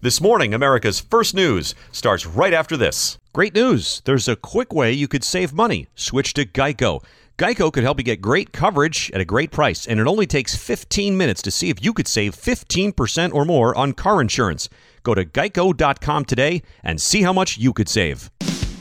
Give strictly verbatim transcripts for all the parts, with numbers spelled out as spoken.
This morning, America's First News starts right after this. Great news. There's a quick way you could save money. Switch to Geico. Geico could help you get great coverage at a great price, and it only takes fifteen minutes to see if you could save fifteen percent or more on car insurance. Go to geico dot com today and see how much you could save.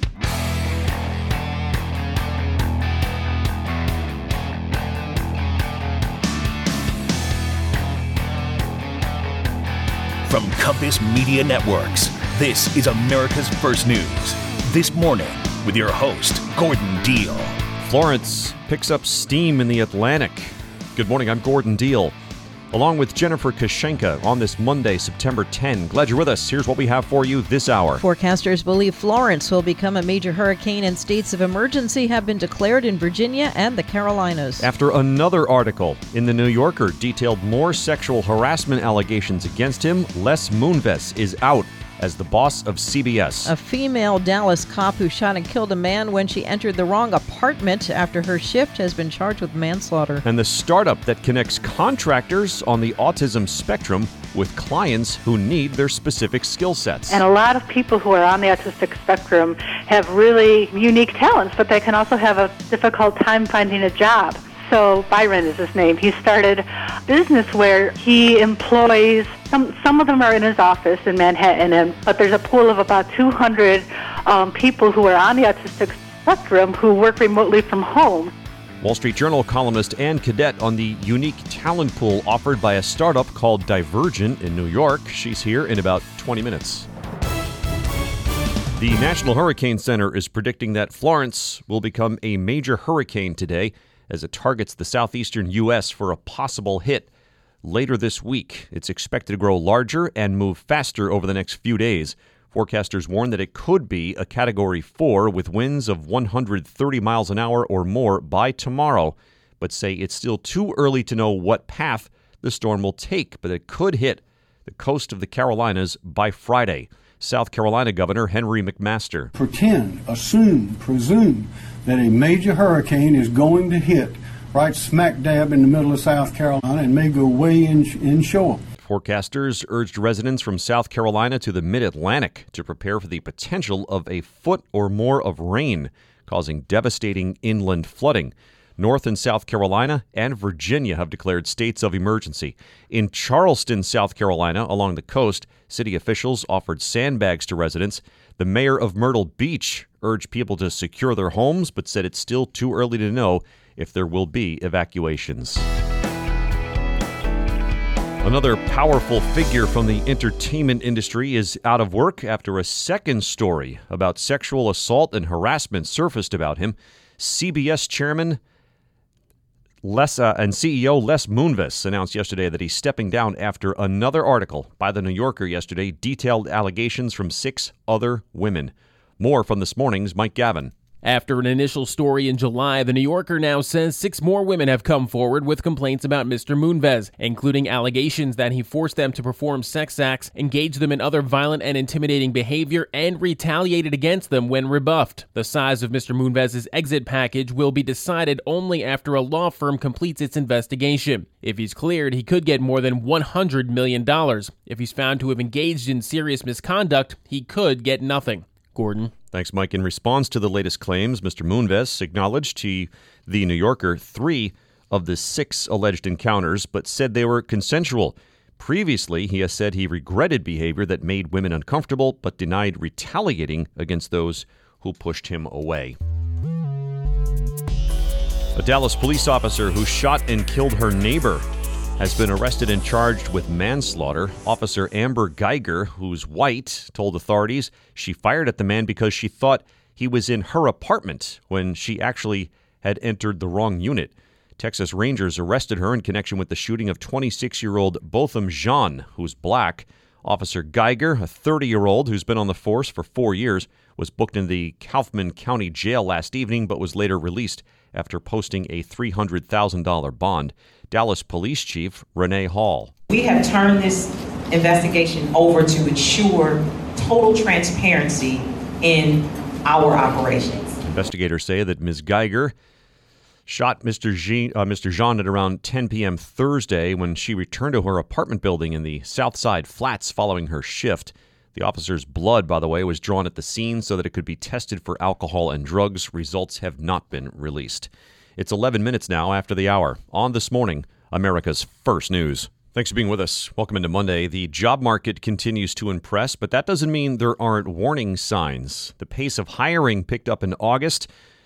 From Compass Media Networks, this is America's First News. This morning, with your host, Gordon Deal. Florence picks up steam in the Atlantic. Good morning, I'm Gordon Deal. Along with Jennifer Kashenka on this Monday, September tenth. Glad you're with us. Here's what we have for you this hour. Forecasters believe Florence will become a major hurricane, and states of emergency have been declared in Virginia and the Carolinas. After another article in The New Yorker detailed more sexual harassment allegations against him, Les Moonves is out as the boss of C B S. A female Dallas cop who shot and killed a man when she entered the wrong apartment after her shift has been charged with manslaughter. And the startup that connects contractors on the autism spectrum with clients who need their specific skill sets. And a lot of people who are on the autistic spectrum have really unique talents, but they can also have a difficult time finding a job. So Byron is his name. He started a business where he employs, some some of them are in his office in Manhattan, and, but there's a pool of about two hundred um, people who are on the autistic spectrum who work remotely from home. Wall Street Journal columnist Ann Cadet on the unique talent pool offered by a startup called Divergent in New York. She's here in about twenty minutes. The National Hurricane Center is predicting that Florence will become a major hurricane today as it targets the southeastern U S for a possible hit later this week. It's expected to grow larger and move faster over the next few days. Forecasters warn that it could be a Category four with winds of one hundred thirty miles an hour or more by tomorrow, but say it's still too early to know what path the storm will take, but it could hit the coast of the Carolinas by Friday. South Carolina Governor Henry McMaster. Pretend, assume, presume that a major hurricane is going to hit right smack dab in the middle of South Carolina and may go way in, inshore. Forecasters urged residents from South Carolina to the mid-Atlantic to prepare for the potential of a foot or more of rain, causing devastating inland flooding. North and South Carolina and Virginia have declared states of emergency. In Charleston, South Carolina, along the coast, city officials offered sandbags to residents. The mayor of Myrtle Beach urged people to secure their homes, but said it's still too early to know if there will be evacuations. Another powerful figure from the entertainment industry is out of work after a second story about sexual assault and harassment surfaced about him. C B S chairman Les, uh, and C E O Les Moonves announced yesterday that he's stepping down after another article by The New Yorker yesterday detailed allegations from six other women. More from this morning's Mike Gavin. After an initial story in July, The New Yorker now says six more women have come forward with complaints about Mister Moonves, including allegations that he forced them to perform sex acts, engaged them in other violent and intimidating behavior, and retaliated against them when rebuffed. The size of Mister Moonves' exit package will be decided only after a law firm completes its investigation. If he's cleared, he could get more than one hundred million dollars. If he's found to have engaged in serious misconduct, he could get nothing. Gordon. Thanks, Mike. In response to the latest claims, Mister Moonves acknowledged to The New Yorker three of the six alleged encounters, but said they were consensual. Previously, he has said he regretted behavior that made women uncomfortable, but denied retaliating against those who pushed him away. A Dallas police officer who shot and killed her neighbor has been arrested and charged with manslaughter. Officer Amber Geiger, who's white, told authorities she fired at the man because she thought he was in her apartment when she actually had entered the wrong unit. Texas Rangers arrested her in connection with the shooting of twenty-six-year-old Botham Jean, who's black. Officer Geiger, a thirty-year-old who's been on the force for four years, was booked in the Kaufman County Jail last evening but was later released after posting a three hundred thousand dollars bond. Dallas Police Chief Renee Hall. We have turned this investigation over to ensure total transparency in our operations. Investigators say that Miz Geiger shot Mister Jean, uh, Mister Jean at around ten p.m. Thursday when she returned to her apartment building in the Southside Flats following her shift. The officer's blood, by the way, was drawn at the scene so that it could be tested for alcohol and drugs. Results have not been released. It's eleven minutes now after the hour. On This Morning, America's First News. Thanks for being with us. Welcome into Monday. The job market continues to impress, but that doesn't mean there aren't warning signs. The pace of hiring picked up in August.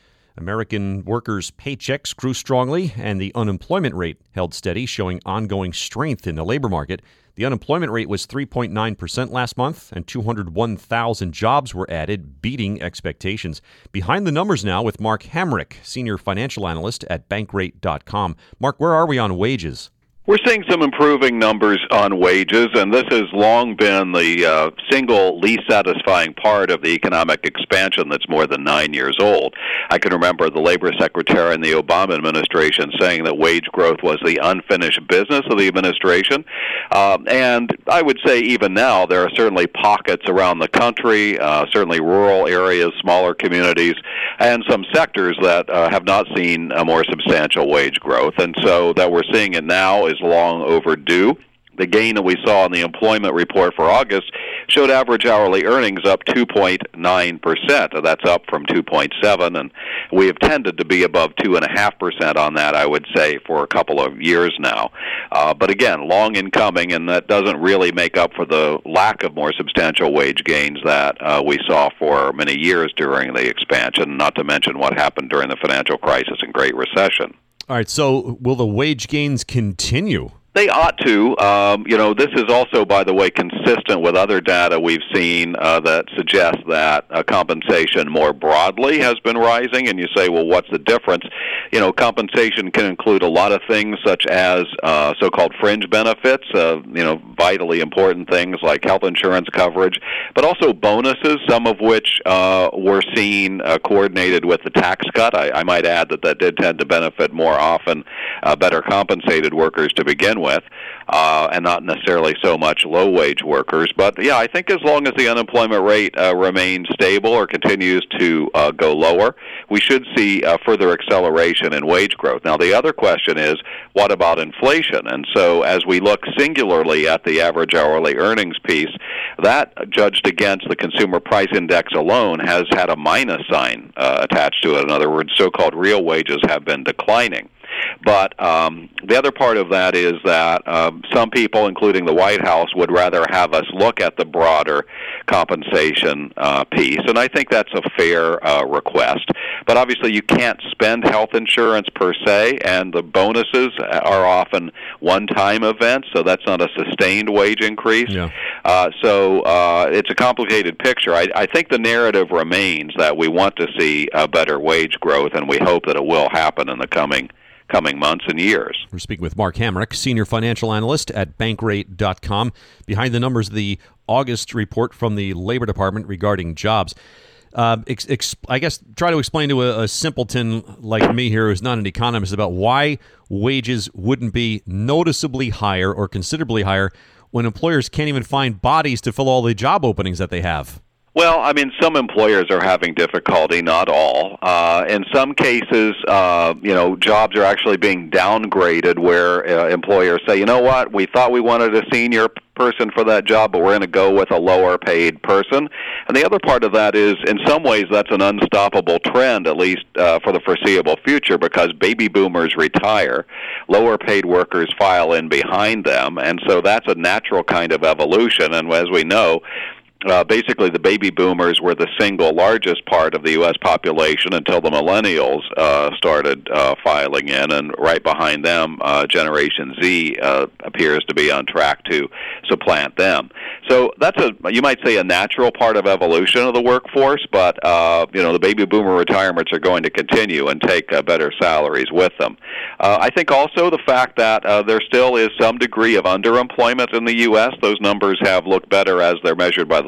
American workers' paychecks grew strongly, and the unemployment rate held steady, showing ongoing strength in the labor market. The unemployment rate was three point nine percent last month, and two hundred one thousand jobs were added, beating expectations. Behind the numbers now with Mark Hamrick, senior financial analyst at bankrate dot com. Mark, where are we on wages? We're seeing some improving numbers on wages, and this has long been the uh, single least satisfying part of the economic expansion that's more than nine years old. I can remember the labor secretary in the Obama administration saying that wage growth was the unfinished business of the administration. Um, and I would say even now there are certainly pockets around the country, uh, certainly rural areas, smaller communities, and some sectors that uh, have not seen a more substantial wage growth. And so that we're seeing it now is long overdue. The gain that we saw in the employment report for August showed average hourly earnings up two point nine percent. That's up from two point seven, and we have tended to be above two point five percent on that, I would say, for a couple of years now. Uh, but again, long in coming, and that doesn't really make up for the lack of more substantial wage gains that uh, we saw for many years during the expansion, not to mention what happened during the financial crisis and Great Recession. All right, so will the wage gains continue? They ought to. Um, you know, this is also, by the way, consistent with other data we've seen uh, that suggests that uh, compensation more broadly has been rising. And you say, well, what's the difference? You know, compensation can include a lot of things such as uh, so-called fringe benefits, uh, you know, vitally important things like health insurance coverage, but also bonuses, some of which uh, were seen uh, coordinated with the tax cut. I, I might add that that did tend to benefit more often uh, better compensated workers to begin with. with, uh, and not necessarily so much low-wage workers. But, yeah, I think as long as the unemployment rate uh, remains stable or continues to uh, go lower, we should see uh, further acceleration in wage growth. Now, the other question is, what about inflation? And so as we look singularly at the average hourly earnings piece, that, judged against the consumer price index alone, has had a minus sign uh, attached to it. In other words, so-called real wages have been declining. But um, the other part of that is that um, some people, including the White House, would rather have us look at the broader compensation uh, piece, and I think that's a fair uh, request. But obviously you can't spend health insurance per se, and the bonuses are often one-time events, so that's not a sustained wage increase. Yeah. Uh, so uh, it's a complicated picture. I, I think the narrative remains that we want to see uh, better wage growth, and we hope that it will happen in the coming coming months and years. We're speaking with Mark Hamrick, senior financial analyst at bankrate dot com. Behind the numbers, the August report from the Labor Department regarding jobs. Uh, ex- ex- I guess try to explain to a, a simpleton like me here who's not an economist about why wages wouldn't be noticeably higher or considerably higher when employers can't even find bodies to fill all the job openings that they have. Well, I mean, some employers are having difficulty, not all. Uh, in some cases, uh, you know, jobs are actually being downgraded where uh, employers say, you know what, we thought we wanted a senior person for that job, but we're going to go with a lower paid person. And the other part of that is, in some ways, that's an unstoppable trend, at least uh, for the foreseeable future, because baby boomers retire, lower paid workers file in behind them, and so that's a natural kind of evolution. And as we know, Uh, basically, the baby boomers were the single largest part of the U S population until the millennials uh, started uh, filing in, and right behind them, uh, Generation Z uh, appears to be on track to supplant them. So that's a, you might say, a natural part of evolution of the workforce, but uh, you know, the baby boomer retirements are going to continue and take uh, better salaries with them. Uh, I think also the fact that uh, there still is some degree of underemployment in the U S. Those numbers have looked better as they're measured by the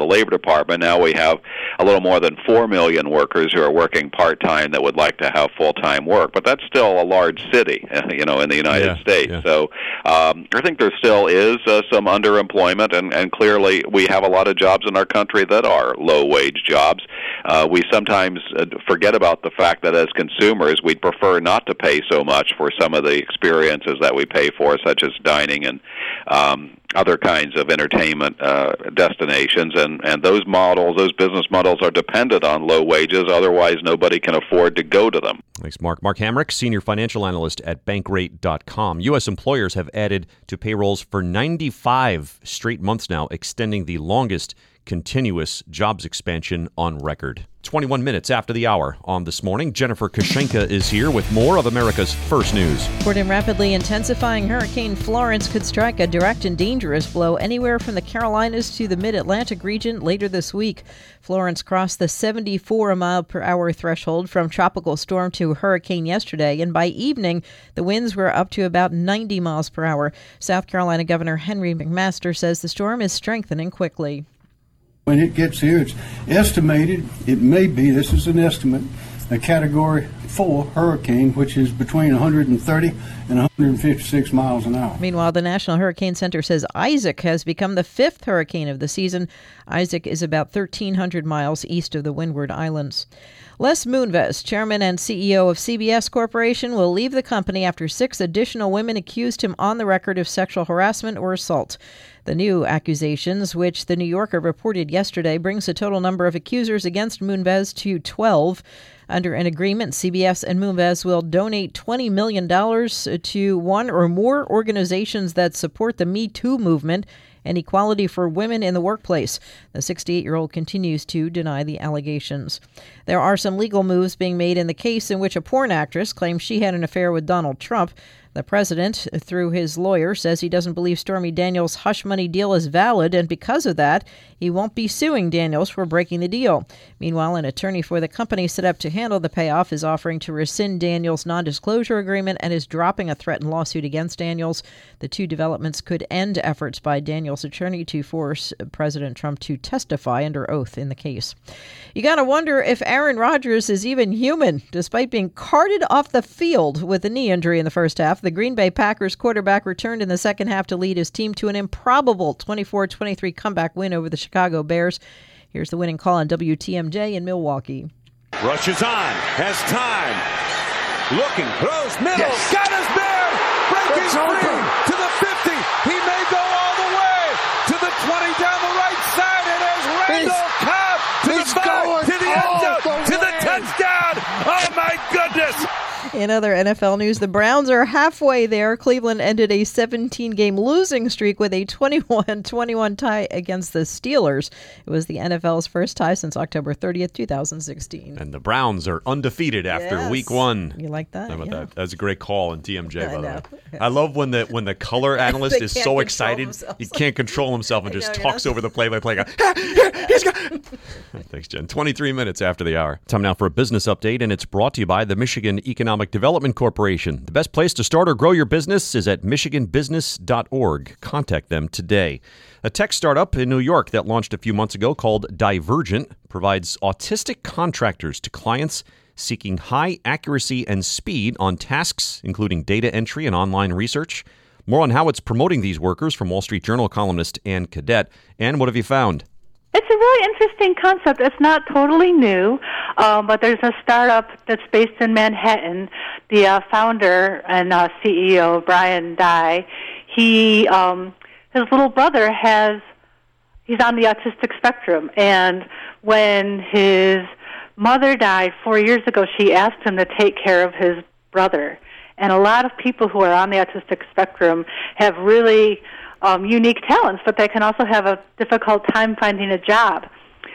Labor Department. Now we have a little more than four million workers who are working part-time that would like to have full-time work, but that's still a large city, you know, in the United Yeah, States. yeah. So um, I think there still is uh, some underemployment, and, and clearly we have a lot of jobs in our country that are low-wage jobs. Uh, we sometimes uh, forget about the fact that as consumers, we'd prefer not to pay so much for some of the experiences that we pay for, such as dining and um, other kinds of entertainment uh, destinations. And, and those models, those business models are dependent on low wages. Otherwise, nobody can afford to go to them. Thanks, Mark. Mark Hamrick, Senior Financial Analyst at Bankrate dot com. U S employers have added to payrolls for ninety-five straight months now, extending the longest continuous jobs expansion on record. twenty-one minutes after the hour on This Morning, Jennifer Kashenka is here with more of America's First News. Toward a rapidly intensifying Hurricane Florence could strike a direct and dangerous blow anywhere from the Carolinas to the mid-Atlantic region later this week. Florence crossed the seventy-four mile per hour threshold from tropical storm to hurricane yesterday, and by evening, the winds were up to about ninety miles per hour. South Carolina Governor Henry McMaster says the storm is strengthening quickly. When it gets here, it's estimated, it may be, this is an estimate, a Category four hurricane, which is between one hundred thirty and one hundred fifty-six miles an hour. Meanwhile, the National Hurricane Center says Isaac has become the fifth hurricane of the season. Isaac is about thirteen hundred miles east of the Windward Islands. Les Moonves, chairman and C E O of C B S Corporation, will leave the company after six additional women accused him on the record of sexual harassment or assault. The new accusations, which the New Yorker reported yesterday, brings the total number of accusers against Moonves to twelve. Under an agreement, C B S and Moonves will donate twenty million dollars to one or more organizations that support the Me Too movement and equality for women in the workplace. The sixty-eight-year-old continues to deny the allegations. There are some legal moves being made in the case in which a porn actress claims she had an affair with Donald Trump. The president, through his lawyer, says he doesn't believe Stormy Daniels' hush money deal is valid, and because of that, he won't be suing Daniels for breaking the deal. Meanwhile, an attorney for the company set up to handle the payoff is offering to rescind Daniels' non-disclosure agreement and is dropping a threatened lawsuit against Daniels. The two developments could end efforts by Daniels' attorney to force President Trump to testify under oath in the case. You gotta wonder if Aaron Rodgers is even human. Despite being carted off the field with a knee injury in the first half, the Green Bay Packers quarterback returned in the second half to lead his team to an improbable twenty-four twenty-three comeback win over the Chicago Bears. Here's the winning call on W T M J in Milwaukee. Rushes on, has time, looking, throws, middle, yes. Got his man, breaking free to the fifty. He may go all the way to the twenty down the right side, and there's Randall Cobb to the five, to the end zone, to the touchdown. Oh my goodness! In other N F L news, the Browns are halfway there. Cleveland ended a seventeen-game losing streak with a twenty-one twenty-one tie against the Steelers. It was the N F L's first tie since October thirtieth, twenty sixteen. And the Browns are undefeated after Yes. week one. You like that? How about Yeah. that? That's a great call in T M J, I by the know. way. Yeah. I love when the when the color analyst They is can't so control excited themselves. he can't control himself and I just know, talks yeah. over the play-by-play guy. Ah, here, he's got... Thanks, Jen. twenty-three minutes after the hour. Time now for a business update, and it's brought to you by the Michigan Economic Development Corporation. The best place to start or grow your business is at michigan business dot org. Contact them today. A tech startup in New York that launched a few months ago called Divergent provides autistic contractors to clients seeking high accuracy and speed on tasks, including data entry and online research. More on how it's promoting these workers from Wall Street Journal columnist Ann Cadet. Ann, what have you found? It's a really interesting concept. It's not totally new, um, but there's a startup that's based in Manhattan. The uh, founder and uh, C E O, Brian Dye, he, um, his little brother has, he's on the autistic spectrum, and when his mother died four years ago, she asked him to take care of his brother. And a lot of people who are on the autistic spectrum have really um, unique talents, but they can also have a difficult time finding a job.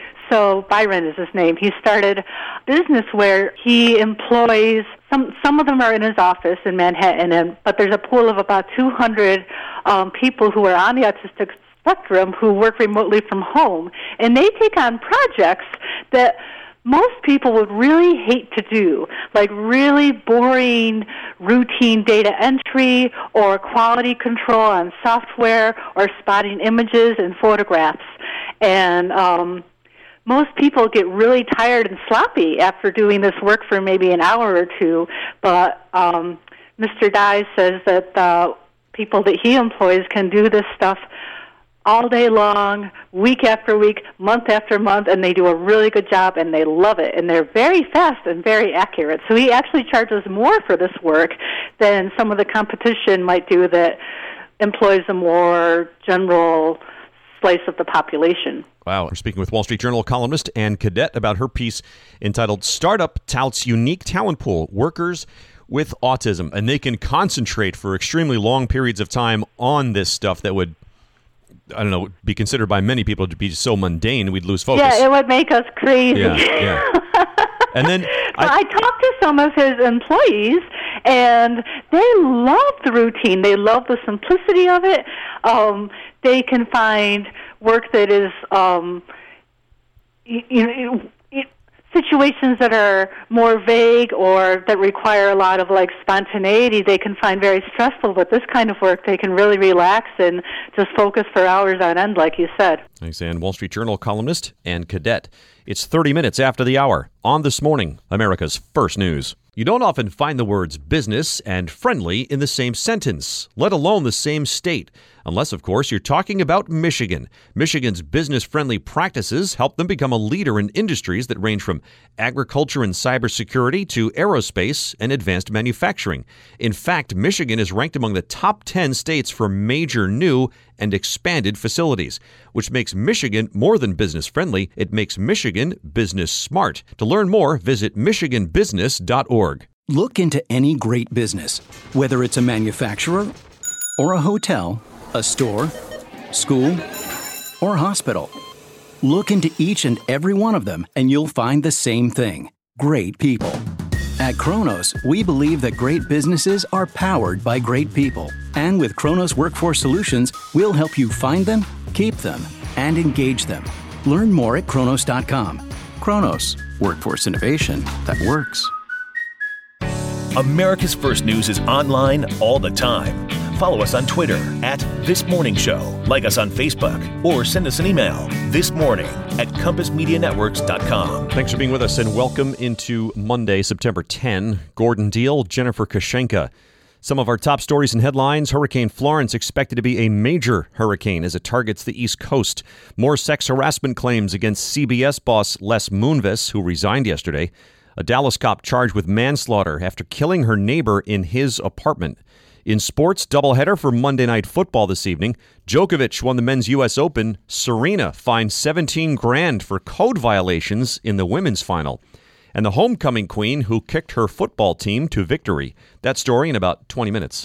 So Byron is his name. He started a business where he employs, some some of them are in his office in Manhattan, and but there's a pool of about two hundred um, people who are on the autistic spectrum who work remotely from home. And they take on projects that most people would really hate to do, like really boring routine data entry or quality control on software or spotting images and photographs. And um, most people get really tired and sloppy after doing this work for maybe an hour or two, but um, Mister Dye says that the people that he employs can do this stuff all day long, week after week, month after month, and they do a really good job, and they love it, and they're very fast and very accurate. So he actually charges more for this work than some of the competition might do that employs a more general slice of the population. Wow. We're speaking with Wall Street Journal columnist Ann Cadet about her piece entitled Startup Touts Unique Talent Pool, Workers with Autism. And they can concentrate for extremely long periods of time on this stuff that would, I don't know, be considered by many people to be so mundane, we'd lose focus. Yeah, it would make us crazy. Yeah, yeah. And then I, I talked to some of his employees, and they love the routine. They love the simplicity of it. Um, they can find work that is, um, you, you know, it, situations that are more vague or that require a lot of like spontaneity, they can find very stressful. But this kind of work, they can really relax and just focus for hours on end, like you said. Thanks, Ann. Wall Street Journal columnist Ann Cadet. It's thirty minutes after the hour on This Morning, America's First News. You don't often find the words business and friendly in the same sentence, let alone the same state. Unless, of course, you're talking about Michigan. Michigan's business-friendly practices help them become a leader in industries that range from agriculture and cybersecurity to aerospace and advanced manufacturing. In fact, Michigan is ranked among the top ten states for major new and expanded facilities, which makes Michigan more than business-friendly. It makes Michigan business-smart. To learn more, visit michigan business dot org. Look into any great business, whether it's a manufacturer or a hotel, a store, school, or hospital. Look into each and every one of them, and you'll find the same thing: great people. At Kronos, we believe that great businesses are powered by great people. And with Kronos Workforce Solutions, we'll help you find them, keep them, and engage them. Learn more at kronos dot com. Kronos, workforce innovation that works. America's First News is online all the time. Follow us on Twitter at This Morning Show. Like us on Facebook or send us an email this morning at compass media networks dot com. Thanks for being with us and welcome into Monday, September tenth. Gordon Deal, Jennifer Kashenka. Some of our top stories and headlines: Hurricane Florence expected to be a major hurricane as it targets the East Coast. More sex harassment claims against C B S boss Les Moonves, who resigned yesterday. A Dallas cop charged with manslaughter after killing her neighbor in his apartment. In sports, doubleheader for Monday Night Football this evening. Djokovic won the men's U S Open. Serena fined seventeen grand for code violations in the women's final. And the homecoming queen who kicked her football team to victory. That story in about twenty minutes.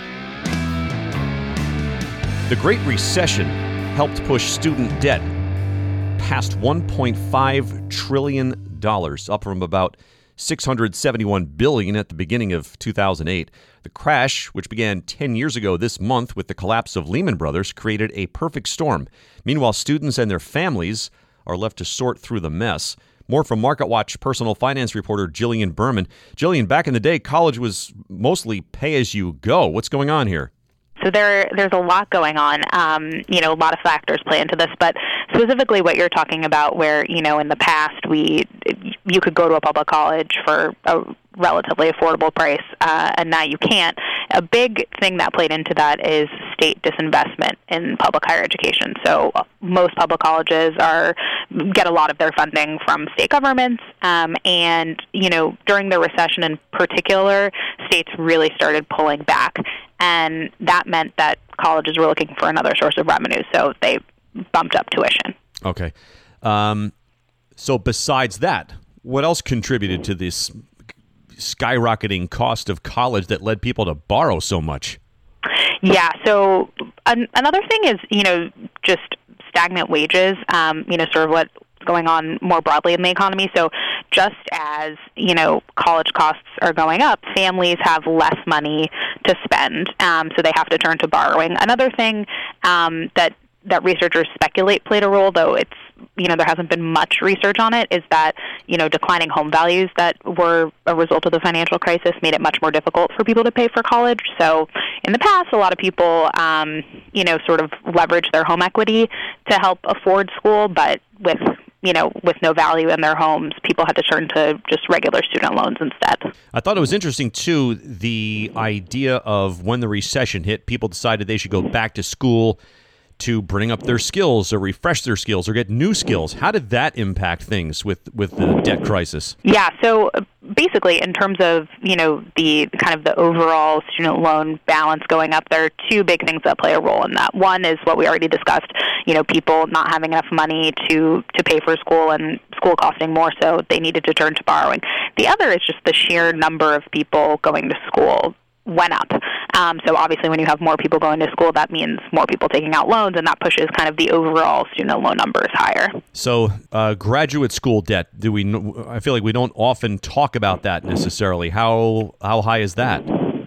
The Great Recession helped push student debt past one point five trillion dollars, up from about six hundred seventy-one billion dollars at the beginning of two thousand eight. The crash, which began ten years ago this month with the collapse of Lehman Brothers, created a perfect storm. Meanwhile, students and their families are left to sort through the mess. More from MarketWatch personal finance reporter Jillian Berman. Jillian, back in the day, college was mostly pay-as-you-go. What's going on here? So there, there's a lot going on. Um, you know, a lot of factors play into this, but specifically what you're talking about, where you know in the past we, you could go to a public college for a relatively affordable price, uh, and now you can't. A big thing that played into that is state disinvestment in public higher education. So most public colleges are get a lot of their funding from state governments, um, and you know during the recession in particular, states really started pulling back. And that meant that colleges were looking for another source of revenue, so they bumped up tuition. Okay. Um, so besides that, what else contributed to this skyrocketing cost of college that led people to borrow so much? Yeah, so an- another thing is, you know, just stagnant wages, um, you know, sort of what going on more broadly in the economy. So just as, you know, college costs are going up, families have less money to spend, um, so they have to turn to borrowing. Another thing um, that that researchers speculate played a role, though it's you know, there hasn't been much research on it, is that, you know, declining home values that were a result of the financial crisis made it much more difficult for people to pay for college. So in the past, a lot of people, um, you know, sort of leveraged their home equity to help afford school, but with you know, with no value in their homes, people had to turn to just regular student loans instead. I thought it was interesting, too, the idea of when the recession hit, people decided they should go back to school to bring up their skills or refresh their skills or get new skills. How did that impact things with, with the debt crisis? Yeah, so basically in terms of, you know, the kind of the overall student loan balance going up, there are two big things that play a role in that. One is what we already discussed, you know, people not having enough money to, to pay for school and school costing more, so they needed to turn to borrowing. The other is just the sheer number of people going to school went up. Um, so obviously when you have more people going to school, that means more people taking out loans, and that pushes kind of the overall student loan numbers higher. So uh, graduate school debt, do we? Know, I feel like we don't often talk about that necessarily. How how high is that?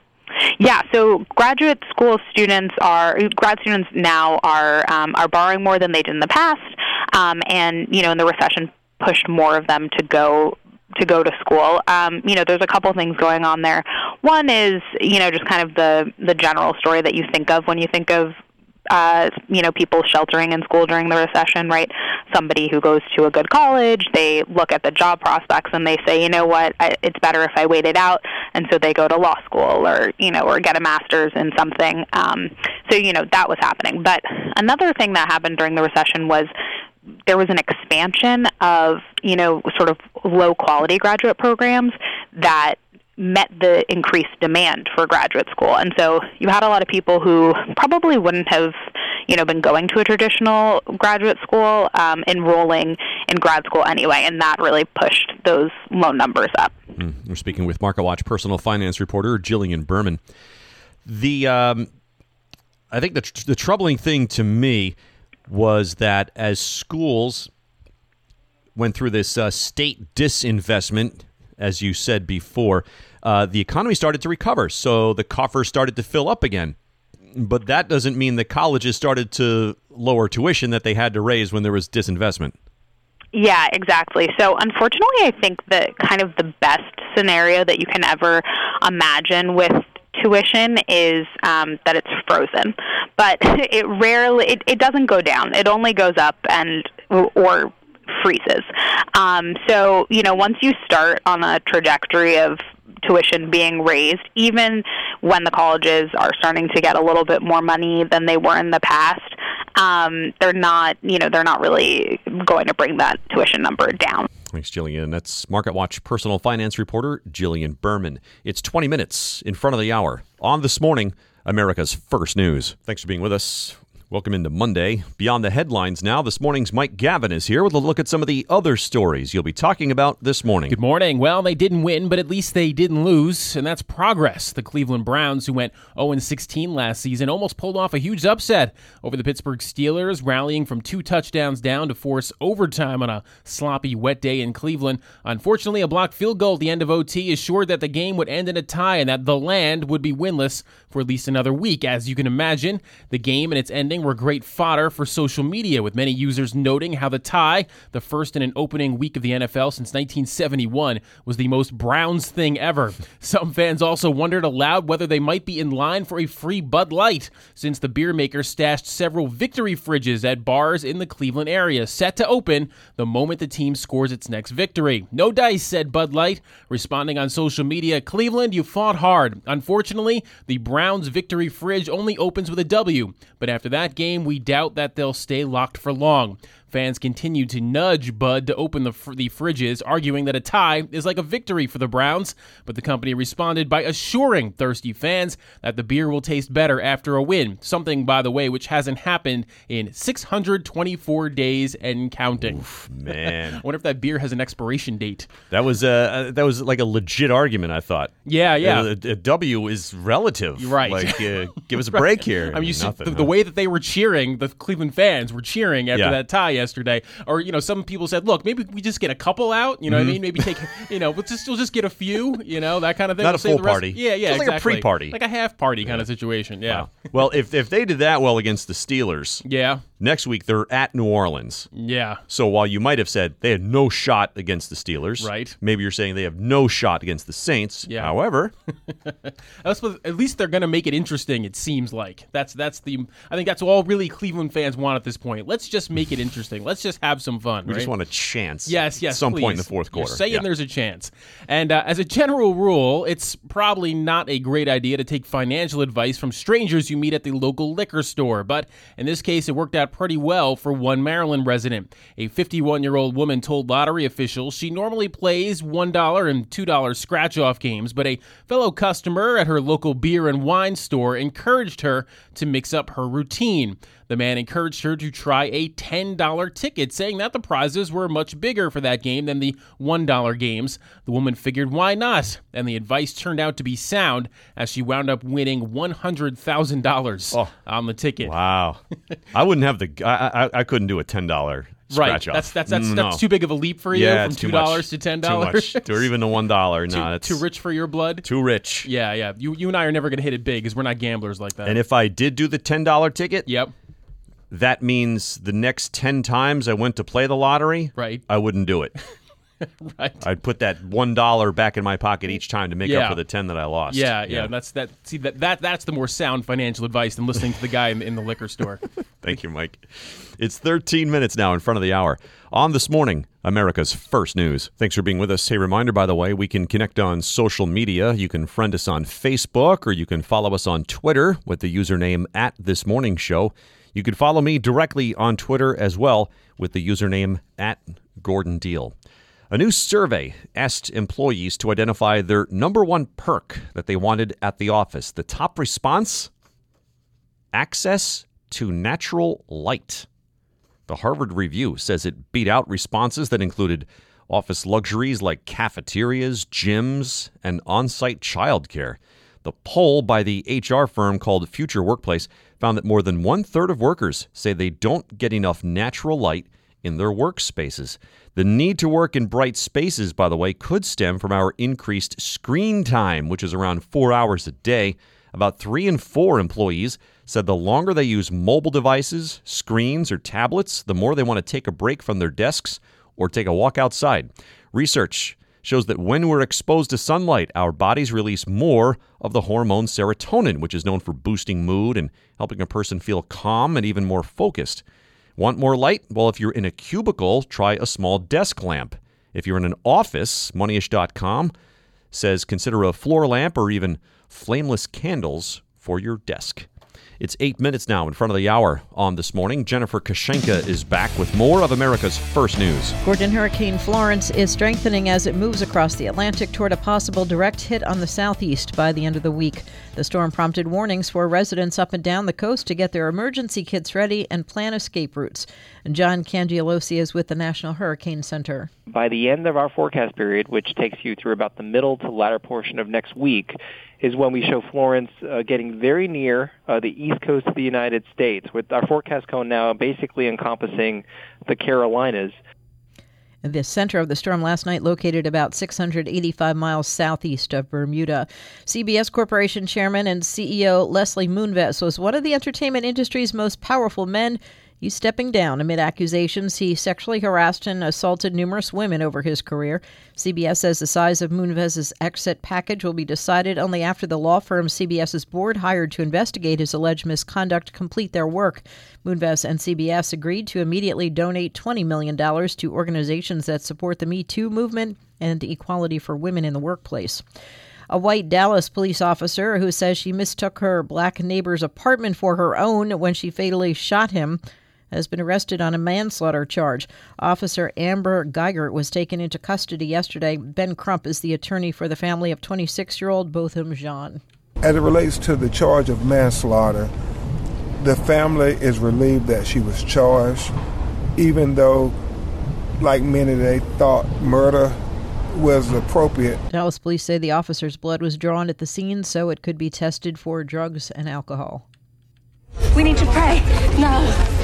Yeah, so graduate school students are, grad students now are um, are borrowing more than they did in the past, um, and, you know, in the recession pushed more of them to go to go to school. Um, you know, there's a couple things going on there. One is, you know, just kind of the, the general story that you think of when you think of, uh, you know, people sheltering in school during the recession, right? Somebody who goes to a good college, they look at the job prospects and they say, you know what, I, it's better if I wait it out. And so they go to law school or, you know, or get a master's in something. Um, so, you know, that was happening. But another thing that happened during the recession was there was an expansion of, you know, sort of low-quality graduate programs that met the increased demand for graduate school. And so you had a lot of people who probably wouldn't have, you know, been going to a traditional graduate school, um, enrolling in grad school anyway, and that really pushed those loan numbers up. Mm. We're speaking with MarketWatch personal finance reporter Jillian Berman. The, um, I think the, tr- the troubling thing to me was that as schools went through this uh, state disinvestment, as you said before, uh, the economy started to recover, so the coffers started to fill up again. But that doesn't mean the colleges started to lower tuition that they had to raise when there was disinvestment. Yeah, exactly. So unfortunately, I think that kind of the best scenario that you can ever imagine with tuition is um, that it's frozen, but it rarely, it, it doesn't go down. It only goes up and or freezes. Um, so, you know, once you start on a trajectory of tuition being raised, even when the colleges are starting to get a little bit more money than they were in the past, um, they're not, you know, they're not really going to bring that tuition number down. Thanks, Jillian. That's MarketWatch personal finance reporter Jillian Berman. It's twenty minutes in front of the hour on This Morning, America's First News. Thanks for being with us. Welcome into Monday. Beyond the headlines now, this morning's Mike Gavin is here with a look at some of the other stories you'll be talking about this morning. Good morning. Well, they didn't win, but at least they didn't lose, and that's progress. The Cleveland Browns, who went oh and sixteen last season, almost pulled off a huge upset over the Pittsburgh Steelers, rallying from two touchdowns down to force overtime on a sloppy, wet day in Cleveland. Unfortunately, a blocked field goal at the end of O T assured that the game would end in a tie and that the Land would be winless for at least another week. As you can imagine, the game and its ending were great fodder for social media, with many users noting how the tie, the first in an opening week of the N F L since nineteen seventy-one, was the most Browns thing ever. Some fans also wondered aloud whether they might be in line for a free Bud Light, since the beer maker stashed several victory fridges at bars in the Cleveland area, set to open the moment the team scores its next victory. No dice, said Bud Light, responding on social media, "Cleveland, you fought hard. Unfortunately, the Browns victory fridge only opens with a W, but after that game, we doubt that they'll stay locked for long." Fans continued to nudge Bud to open the, fr- the fridges, arguing that a tie is like a victory for the Browns, but the company responded by assuring thirsty fans that the beer will taste better after a win, something, by the way, which hasn't happened in six hundred twenty-four days and counting. Oof, man. I wonder if that beer has an expiration date. That was uh, that was like a legit argument, I thought. Yeah, yeah. A, a W is relative. Right. Like, uh, give us a right. break here. I mean, you see, Nothing, the, huh? the way that they were cheering, the Cleveland fans were cheering after Yeah. that tie yesterday. Or, you know, some people said, look, maybe we just get a couple out. You know mm-hmm. what I mean? Maybe take, you know, we'll just, we'll just get a few, you know, that kind of thing. Not we'll a full the rest. party. Yeah, yeah, just exactly. like a pre-party. Like a half party kind yeah. of situation, yeah. Wow. Well, if if they did that well against the Steelers, yeah. next week they're at New Orleans. Yeah. So while you might have said they had no shot against the Steelers, right? Maybe you're saying they have no shot against the Saints. Yeah. However, at least they're going to make it interesting. It seems like that's that's the. I think that's all really Cleveland fans want at this point. Let's just make it interesting. Let's just have some fun. We right? just want a chance. Yes, yes. At some please. point in the fourth quarter. You're saying yeah. there's a chance. And uh, as a general rule, it's probably not a great idea to take financial advice from strangers you meet at the local liquor store. But in this case, it worked out pretty well for one Maryland resident. A fifty-one-year-old woman told lottery officials she normally plays one dollar and two dollar scratch-off games, but a fellow customer at her local beer and wine store encouraged her to mix up her routine. The man encouraged her to try a ten dollar ticket, saying that the prizes were much bigger for that game than the one dollar games. The woman figured, why not? And the advice turned out to be sound, as she wound up winning one hundred thousand dollars oh, on the ticket. Wow. I wouldn't have the I, I, I couldn't do a ten dollar scratch right. off. That's that's that's, no. that's too big of a leap for you yeah, from two dollars to ten dollars. Too much. Or even the one dollar. No, too, that's too rich for your blood. Too rich. Yeah, yeah. You you and I are never going to hit it big because we're not gamblers like that. And if I did do the ten dollar ticket, yep. that means the next ten times I went to play the lottery, right. I wouldn't do it. Right. I'd put that one dollar back in my pocket each time to make yeah. up for the ten that I lost. Yeah, yeah, yeah. That's that. See that, that that's the more sound financial advice than listening to the guy in, in the liquor store. Thank you, Mike. It's thirteen minutes now in front of the hour. On This Morning, America's First News. Thanks for being with us. Hey, reminder, by the way, we can connect on social media. You can friend us on Facebook, or you can follow us on Twitter with the username at This Morning Show. You can follow me directly on Twitter as well with the username at Gordon Deal. A new survey asked employees to identify their number one perk that they wanted at the office. The top response? Access to natural light. The Harvard Review says it beat out responses that included office luxuries like cafeterias, gyms, and on-site childcare. The poll by the H R firm called Future Workplace found that more than one-third of workers say they don't get enough natural light in their workspaces. The need to work in bright spaces, by the way, could stem from our increased screen time, which is around four hours a day. About three in four employees said the longer they use mobile devices, screens, or tablets, the more they want to take a break from their desks or take a walk outside. Research shows that when we're exposed to sunlight, our bodies release more of the hormone serotonin, which is known for boosting mood and helping a person feel calm and even more focused. Want more light? Well, if you're in a cubicle, try a small desk lamp. If you're in an office, moneyish dot com says consider a floor lamp or even flameless candles for your desk. It's eight minutes now in front of the hour on This Morning. Jennifer Kashenka is back with more of America's First News. Gordon, Hurricane Florence is strengthening as it moves across the Atlantic toward a possible direct hit on the southeast by the end of the week. The storm prompted warnings for residents up and down the coast to get their emergency kits ready and plan escape routes. And John Cangialosi is with the National Hurricane Center. By the end of our forecast period, which takes you through about the middle to latter portion of next week, is when we show Florence uh, getting very near uh, the east coast of the United States, with our forecast cone now basically encompassing the Carolinas. The center of the storm last night located about six hundred eighty-five miles southeast of Bermuda. C B S Corporation Chairman and C E O Leslie Moonves was one of the entertainment industry's most powerful men. He's stepping down amid accusations he sexually harassed and assaulted numerous women over his career. C B S says the size of Moonves' exit package will be decided only after the law firm CBS's board hired to investigate his alleged misconduct complete their work. Moonves and C B S agreed to immediately donate twenty million dollars to organizations that support the Me Too movement and equality for women in the workplace. A white Dallas police officer who says she mistook her black neighbor's apartment for her own when she fatally shot him has been arrested on a manslaughter charge. Officer Amber Geiger was taken into custody yesterday. Ben Crump is the attorney for the family of twenty-six-year-old Botham Jean. As it relates to the charge of manslaughter, the family is relieved that she was charged, even though, like many, they thought murder was appropriate. Dallas police say the officer's blood was drawn at the scene so it could be tested for drugs and alcohol. We need to pray. No.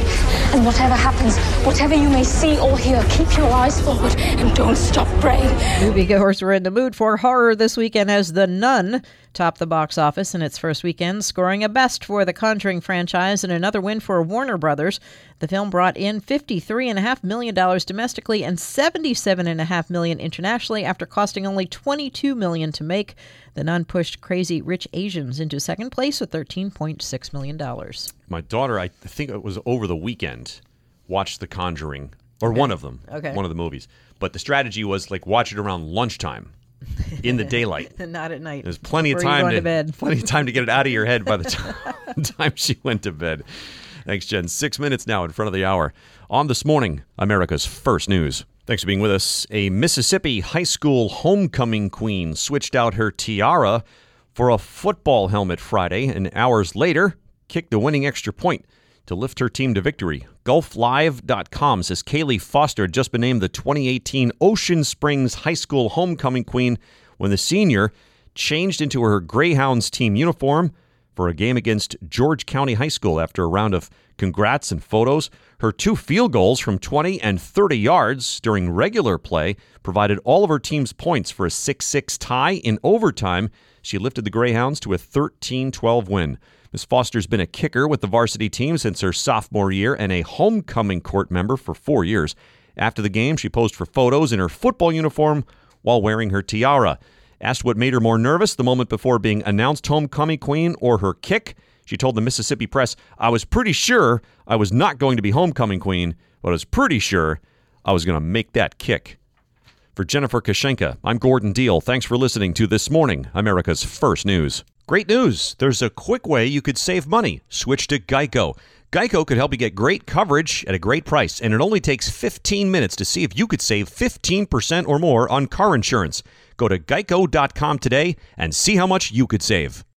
And whatever happens, whatever you may see or hear, keep your eyes forward and don't stop praying. Moviegoers were in the mood for horror this weekend as The Nun topped the box office in its first weekend, scoring a best for the Conjuring franchise and another win for Warner Brothers. The film brought in fifty-three point five million dollars domestically and seventy-seven point five million dollars internationally after costing only twenty-two million dollars to make. The Nun pushed Crazy Rich Asians into second place with thirteen point six million dollars. My daughter, I think it was over the weekend, watched The Conjuring, or okay. one of them, okay. one of the movies. But the strategy was like watch it around lunchtime. In the daylight. Not at night. There's plenty of time to, to bed. plenty of time to get it out of your head by the time, time she went to bed. Thanks, Jen. Six minutes now in front of the hour. On This Morning, America's First News. Thanks for being with us. A Mississippi high school homecoming queen switched out her tiara for a football helmet Friday, and hours later kicked the winning extra point to lift her team to victory. Gulf Live dot com says Kaylee Foster had just been named the twenty eighteen Ocean Springs High School Homecoming Queen when the senior changed into her Greyhounds team uniform for a game against George County High School after a round of congrats and photos. Her two field goals from twenty and thirty yards during regular play provided all of her team's points for a six six tie. In overtime, she lifted the Greyhounds to a thirteen twelve win. Miz Foster's been a kicker with the varsity team since her sophomore year and a homecoming court member for four years. After the game, she posed for photos in her football uniform while wearing her tiara. Asked what made her more nervous the moment before being announced homecoming queen or her kick, she told the Mississippi Press, "I was pretty sure I was not going to be homecoming queen, but I was pretty sure I was going to make that kick." For Jennifer Kashenka, I'm Gordon Deal. Thanks for listening to This Morning, America's First News. Great news. There's a quick way you could save money. Switch to Geico. Geico could help you get great coverage at a great price, and it only takes fifteen minutes to see if you could save fifteen percent or more on car insurance. Go to geico dot com today and see how much you could save.